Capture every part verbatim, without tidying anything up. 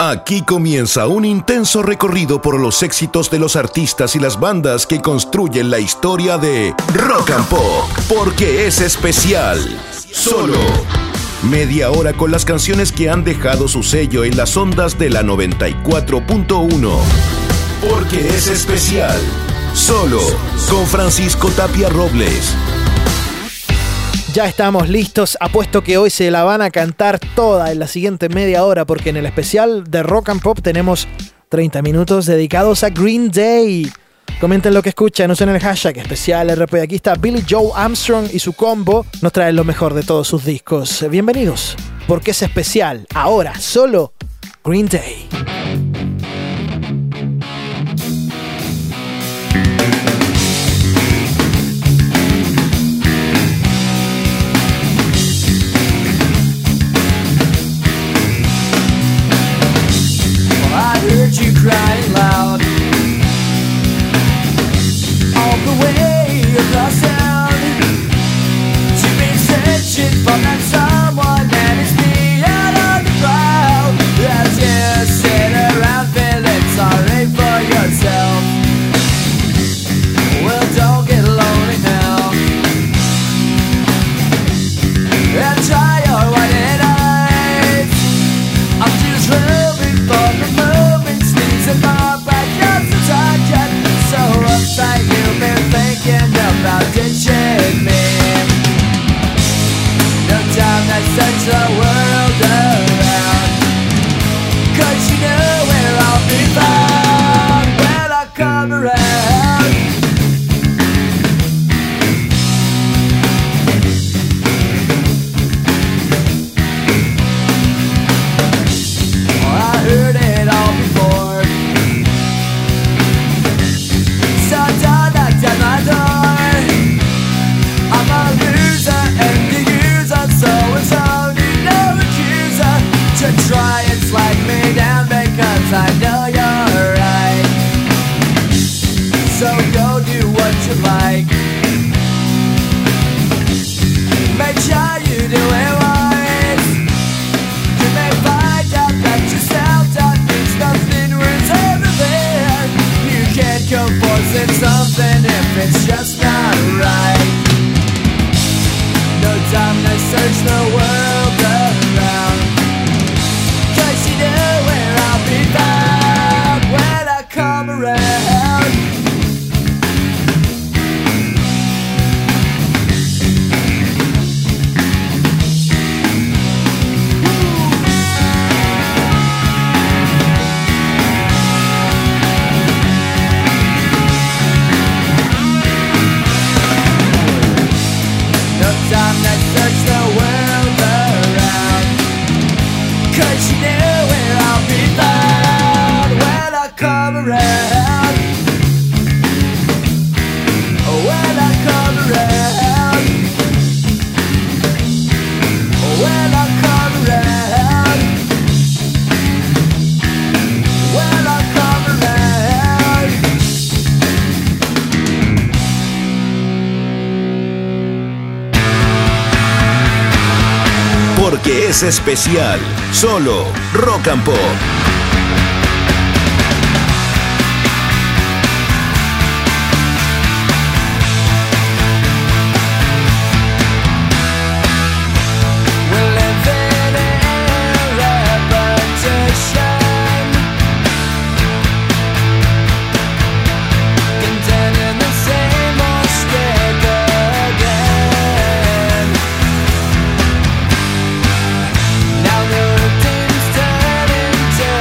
Aquí comienza un intenso recorrido por los éxitos de los artistas y las bandas que construyen la historia de Rock and Pop, porque es especial. Solo media hora con las canciones que han dejado su sello en las ondas de la noventa y cuatro punto uno. Porque es especial. Solo con Francisco Tapia Robles. Ya estamos listos, apuesto que hoy se la van a cantar toda en la siguiente media hora, porque en el especial de Rock and Pop tenemos treinta minutos dedicados a Green Day. Comenten lo que escuchan, usen el hashtag especial R P. Aquí está Billy Joe Armstrong y su combo nos traen lo mejor de todos sus discos. Bienvenidos, porque es especial. Ahora, solo Green Day. You crying loud all the way across town. You've been searching for that someone that is beyond the crowd. As you sit around feeling sorry for yourself. Well, don't get lonely now, and try your white eyes. I'm just hoping for the moment in my backyard since I got so uptight. You've been thinking about ditching me. No time to search the world around, 'cause you know where I'll be found when I come around. Oh, I heard it all before. At my door, I'm a loser and the user, so it's only no accuser to try and slide me down because I know you're right. So go do what you like, make sure you do it wise. You may find out that yourself that means nothing was ever there. You can't go forcing something if it's just not right. No time to search the world around, 'cause you know where I'll be found when I come around. Time to search the world around, 'cause you know where I'll be found when I come around. When I come around. When I come around. When I come around. Porque es especial. Solo Rock and Pop. Now the routine's turning to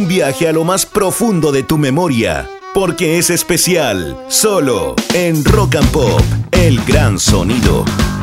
Un viaje a lo más profundo de tu memoria, porque es especial, solo en Rock and Pop, el gran sonido.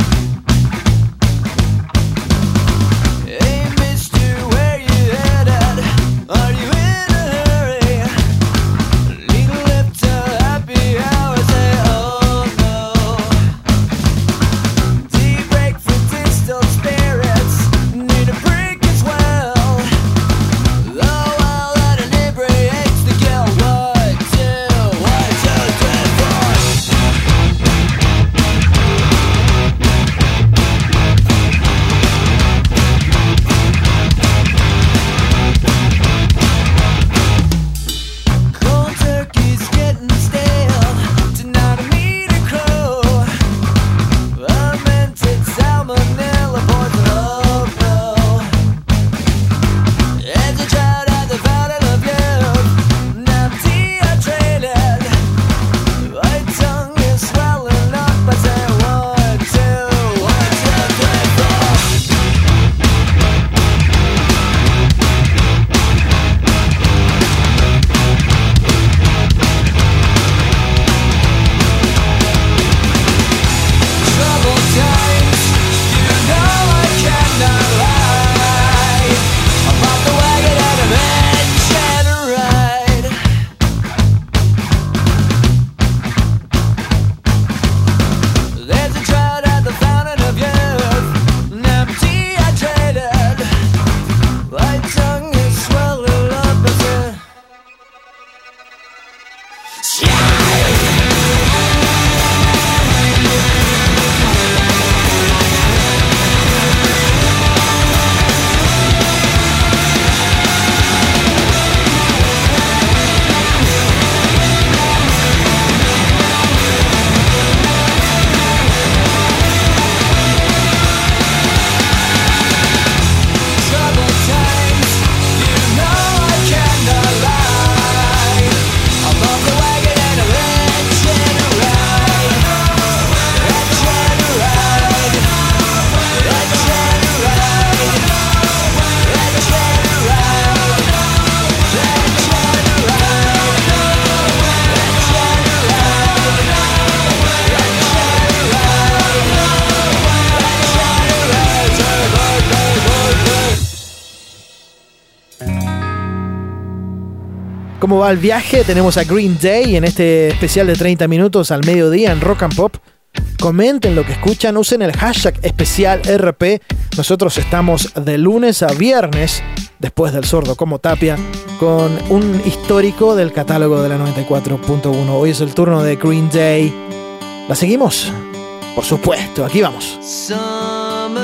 ¿Cómo va el viaje? Tenemos a Green Day en este especial de treinta minutos al mediodía en Rock and Pop. Comenten lo que escuchan, usen el hashtag especial R P. Nosotros estamos de lunes a viernes, después del Sordo como Tapia, con un histórico del catálogo de la noventa y cuatro punto uno. Hoy es el turno de Green Day. ¿La seguimos? Por supuesto, aquí vamos. Summer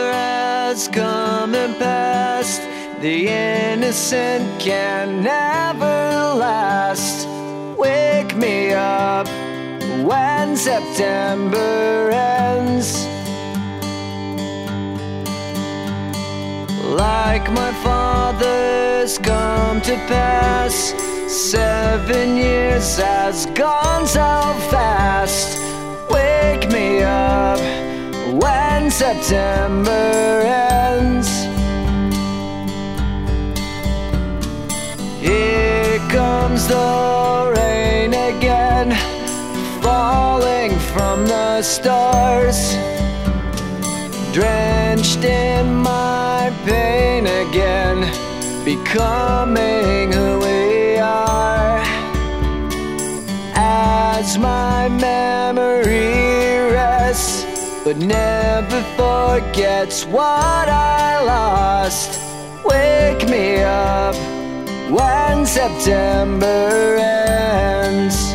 has come and passed. The innocent can never last. Wake me up when September ends. Like my father's come to pass. Seven years has gone so fast. Wake me up when September ends. Here comes the rain again, falling from the stars, drenched in my pain again, becoming who we are. As my memory rests, but never forgets what I lost. Wake me up when September ends.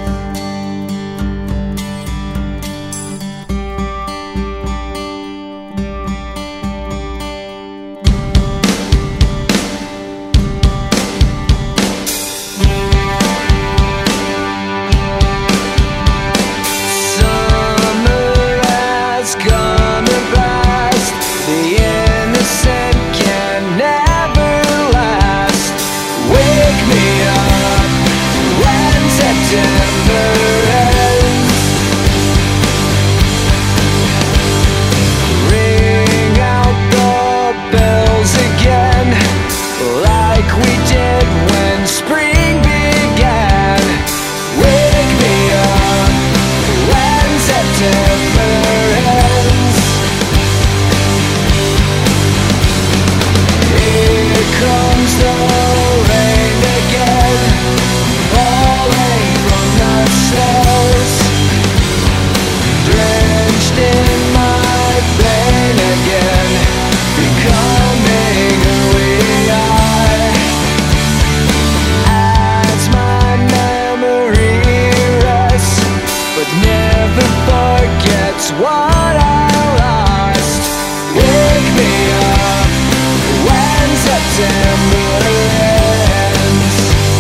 Summer has come and passed. The innocent can never last. Wake me up when September spring began. Wake me up when September ends. Here comes the rain again, falling from the snows, drenched in my pain again, becoming who we are. As my memory rests, but never forgets what I lost. Wake me up when September ends.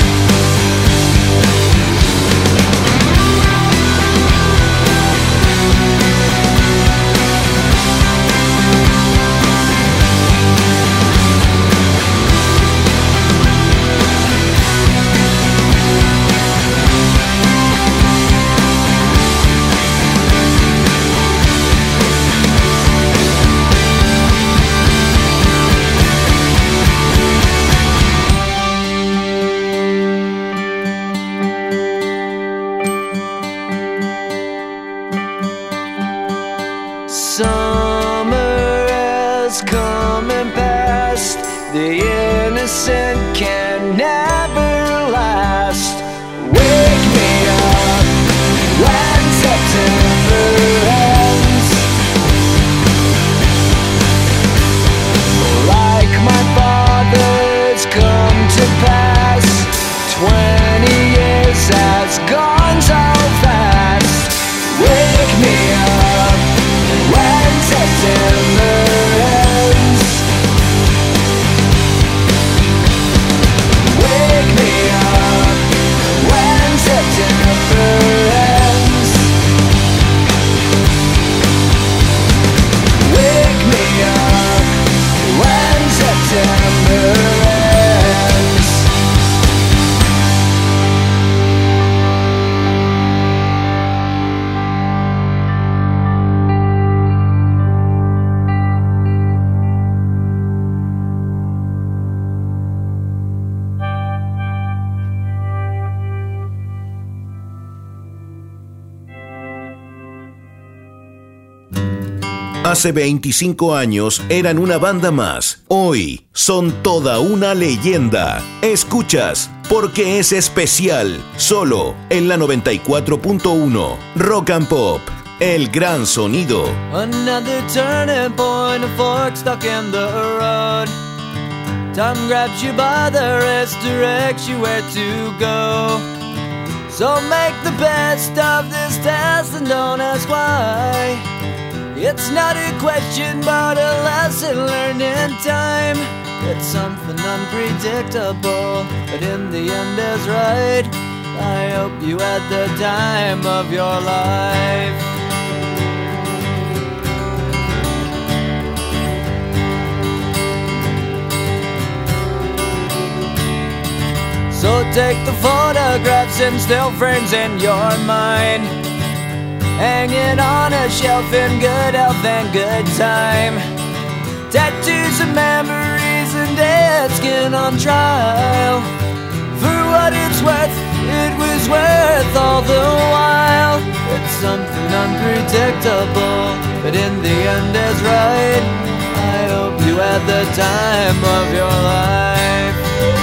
Summer has come and passed. The innocent can never last. Wake me up when September ends. Like my father's come to pass, twenty years has gone so fast. Wake me up when September ends. Wake me up when September ends. Wake me up when September ends. Hace veinticinco años eran una banda más. Hoy son toda una leyenda. Escuchas Porque es Especial, solo en la noventa y cuatro punto uno. Rock and Pop, el gran sonido. Another turning point, a fork stuck in the road. Time grabs you by the wrist, directs you where to go. So make the best of this test and don't ask why. It's not a question but a lesson learned in time. It's something unpredictable, but in the end is right. I hope you had the time of your life. So take the photographs and still frames in your mind, hanging on a shelf in good health and good time. Tattoos and memories and dead skin on trial. For what it's worth, it was worth all the while. It's something unpredictable, but in the end is right. I hope you had the time of your life.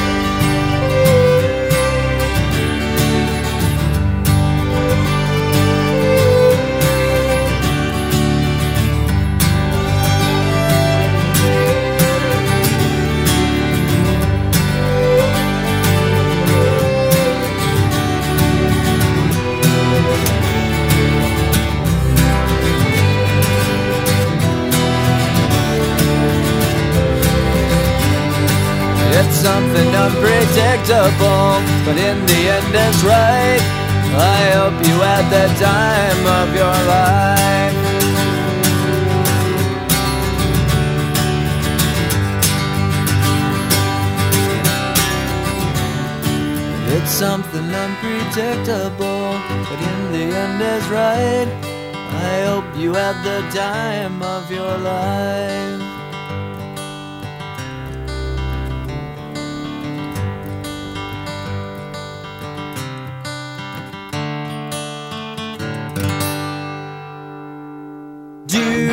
It's something unpredictable, but in the end it's right. I hope you had the time of your life. It's something unpredictable, but in the end is right. I hope you had the time of your life.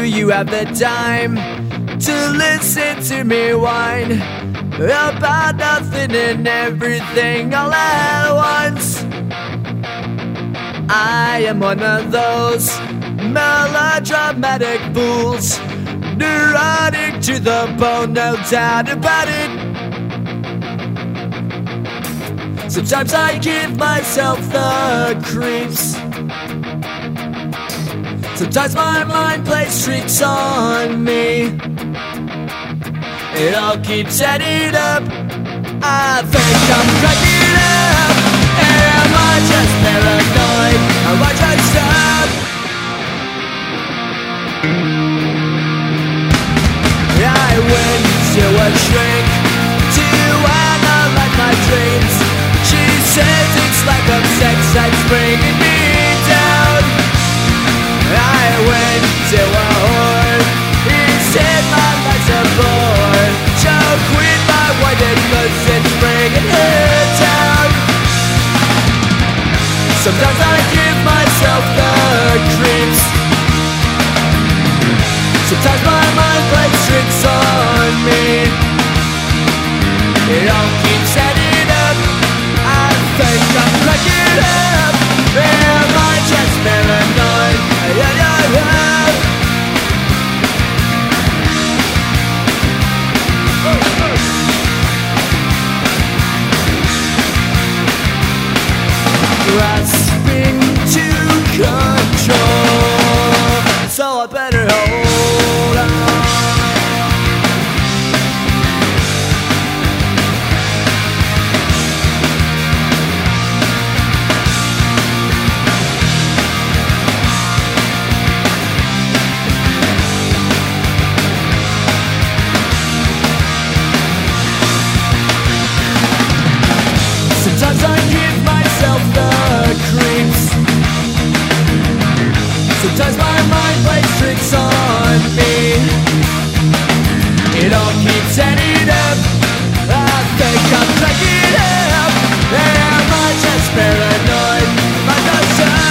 you have the time to listen to me whine about nothing and everything all at once? I am one of those melodramatic fools, neurotic to the bone, no doubt about it. Sometimes I give myself the creeps. Sometimes my mind plays tricks on me. It all keeps adding up. I think I'm cracking up. Am I just paranoid? Am I just up? I went to a shrink to analyze my dreams. She says it's like a sex that's bringing me down. I went to a whore. He said my life's a bore. So quit my wedding cause it's bringing her down. Sometimes I give myself the creeps. Sometimes my mind plays tricks on me. It all keeps adding up. I think I'm cracking up. Am I just paranoid? Yeah, yeah, yeah. Grasping to control, so I better hold on. Sometimes I give myself the creeps. Sometimes my mind plays tricks on me. It all keeps adding up. I think I'm cracking up. Am I just paranoid? Am I just up?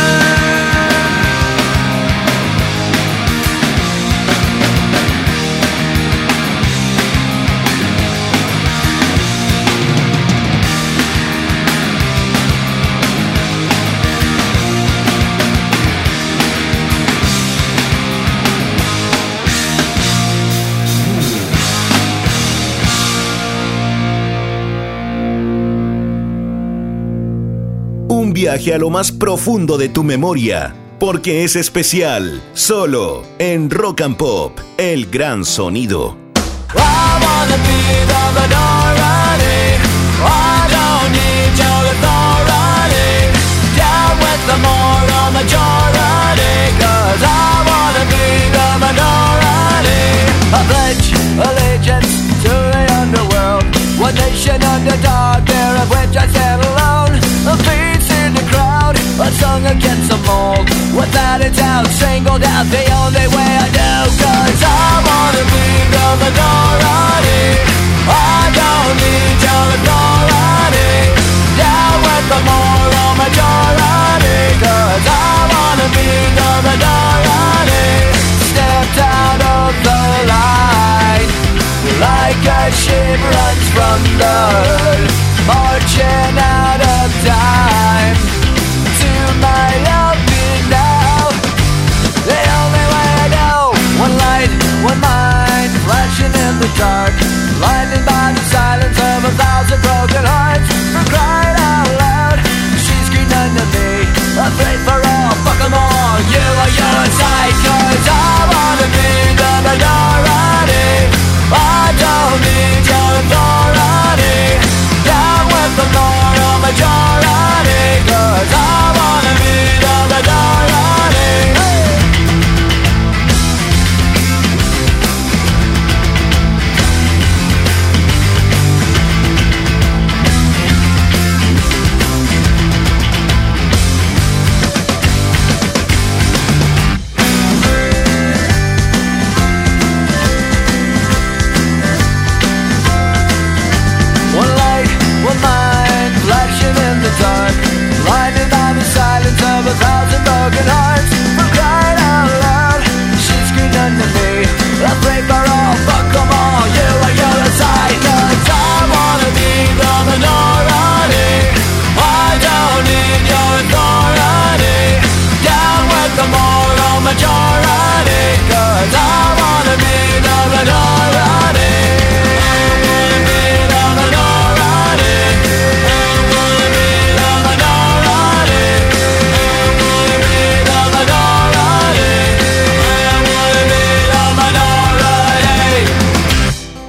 Un viaje a lo más profundo de tu memoria, porque es especial, solo en Rock and Pop, el gran sonido. I wanna be the minority. I don't need your authority. Down with the moral majority. Cause I wanna be the minority. I pledge allegiance to the underworld. One nation under dark, there of which I stand alone. A face in the crowd, a song against the mold. Without a doubt, singled out the only way I know. Cause I wanna be the minority. I don't need your authority. Down with the moral majority. Cause I wanna be the minority. Stepped out of the line, like a ship runs from the hood, marching out of time to my open now. The only way I know, one light, one mind, flashing in the dark, blinded by the silence of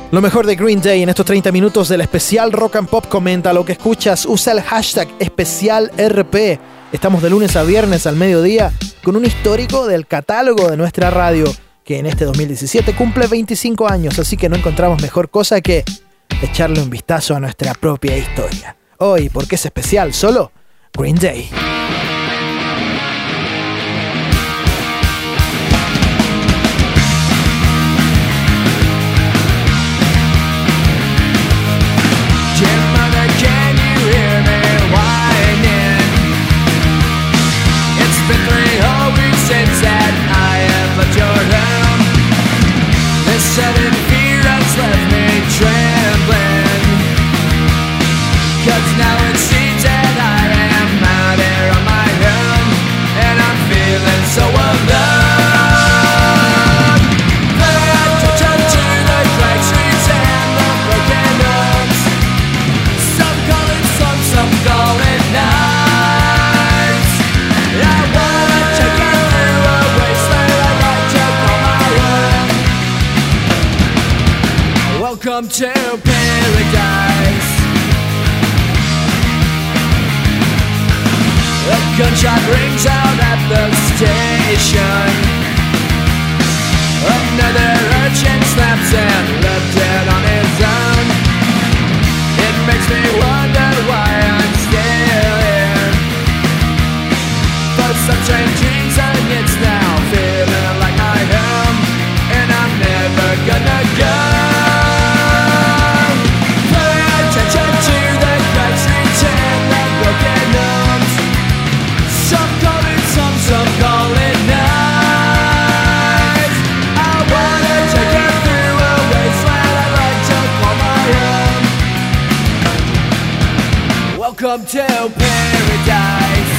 Lo mejor de Green Day en estos treinta minutos del especial Rock and Pop. Comenta lo que escuchas, usa el hashtag especial R P. Estamos de lunes a viernes al mediodía con un histórico del catálogo de nuestra radio, que en este dos mil diecisiete cumple veinticinco años, así que no encontramos mejor cosa que echarle un vistazo a nuestra propia historia. Hoy, ¿por qué es especial? Solo Green Day. Sudden fear has left me trembling, 'cause now it seems that I am out here on my own, and I'm feeling so alone. Attention to the cracked streets and the broken homes. Some call it some, some call it nights. I wanna take you through a wasteland I'd like to call my own. Welcome to paradise. A gunshot rings out at the station. Another urchin snaps and left dead on his own. It makes me wonder why I'm still here. For some strange reason it's now feeling like my home, and I'm never gonna go. Welcome to paradise.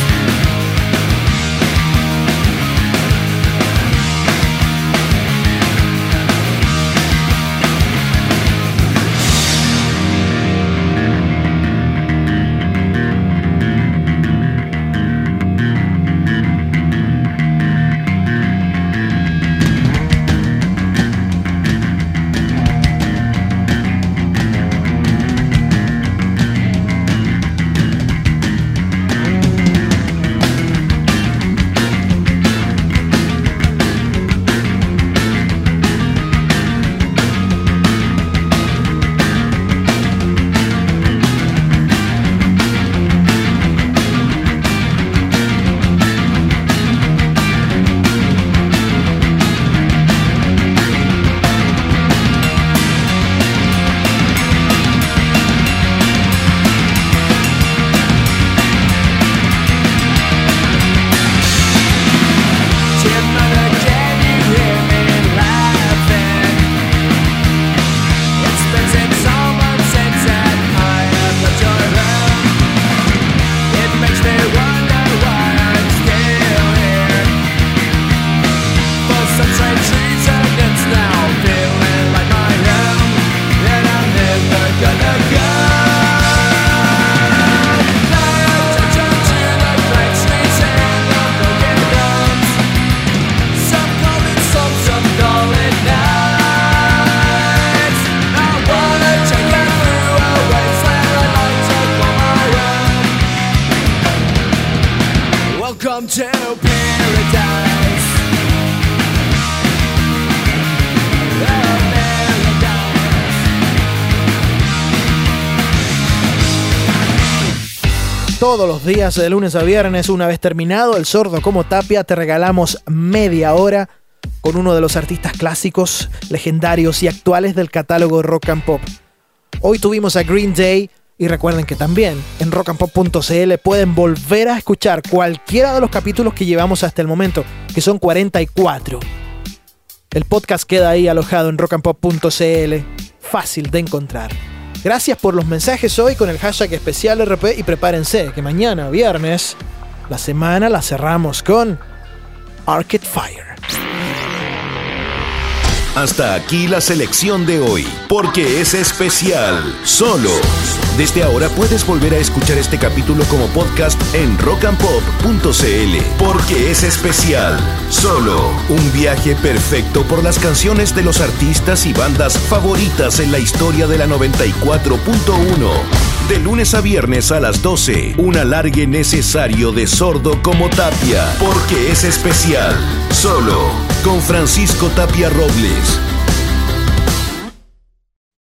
Welcome to paradise. Oh, paradise. Todos los días, de lunes a viernes, una vez terminado El Sordo como Tapia, te regalamos media hora con uno de los artistas clásicos, legendarios y actuales del catálogo Rock and Pop. Hoy tuvimos a Green Day. Y recuerden que también en rock and pop punto c l pueden volver a escuchar cualquiera de los capítulos que llevamos hasta el momento, que son cuarenta y cuatro. El podcast queda ahí alojado en rock and pop punto c l, fácil de encontrar. Gracias por los mensajes hoy con el hashtag especial R P y prepárense que mañana, viernes, la semana la cerramos con Arcade Fire. Hasta aquí la selección de hoy, porque es especial, solo. Desde ahora puedes volver a escuchar este capítulo como podcast en rock and pop punto c l, porque es especial, solo. Un viaje perfecto por las canciones de los artistas y bandas favoritas en la historia de la noventa y cuatro punto uno. De lunes a viernes a las doce, un alargue necesario de Sordo como Tapia, porque es especial, solo, con Francisco Tapia Robles.